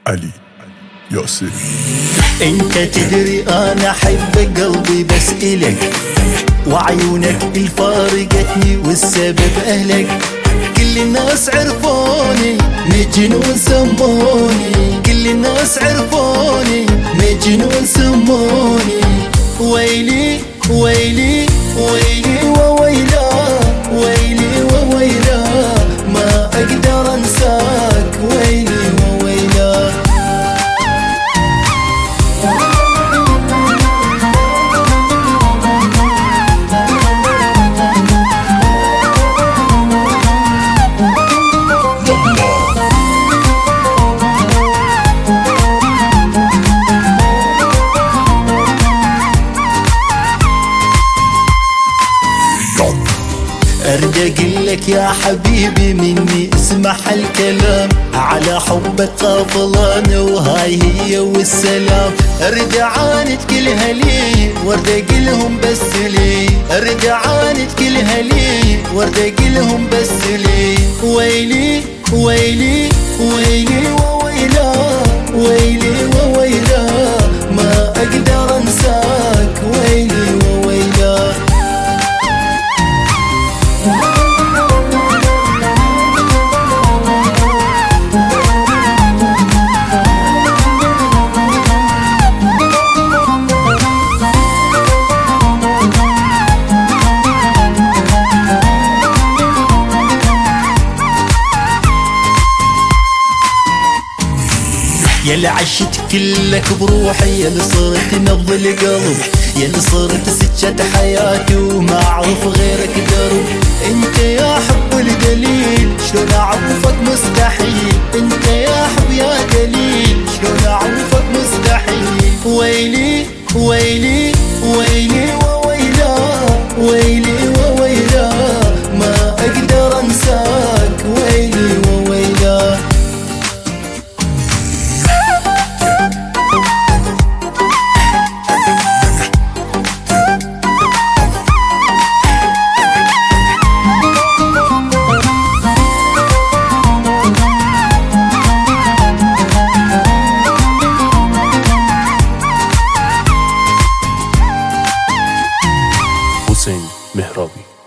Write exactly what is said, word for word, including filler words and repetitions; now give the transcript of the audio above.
علي ياسر. انت تدري انا احب قلبي بس الك، وعيونك الفارقتني والسبب اهلك. كل الناس عرفوني مجنون سموني، كل الناس عرفوني مجنون سموني. ويلي ويلي ويلي وويلا، ويلي وويلا ما اقدر انساك. ويلي وويلا ارد اقلك يا حبيبي مني اسمح الكلام، على حبك قافلان وهاي هي والسلام. ارد اعاند كلها لي وارد اقلهم بس لي، ارد اعاند كلها لي وارد اقلهم بس لي. ويلي ويلي ويلي وويلا، ويلي وويلا ما اقدر انساك. ويلي وويلا يلي عشت كلك بروحي، يلي صرت نبض القلب، يلي صرت سكة حياتي وما اعرف غيرك درب. انت يا حب الدليل شلون اعرفك مستحيل، انت يا حب يا دليل شلون اعرفك مستحيل. ويلي ويلي ويلي وويلا، ويلي وويلا ما اقدر انساك. ويلي وويلا حسين مهرابي.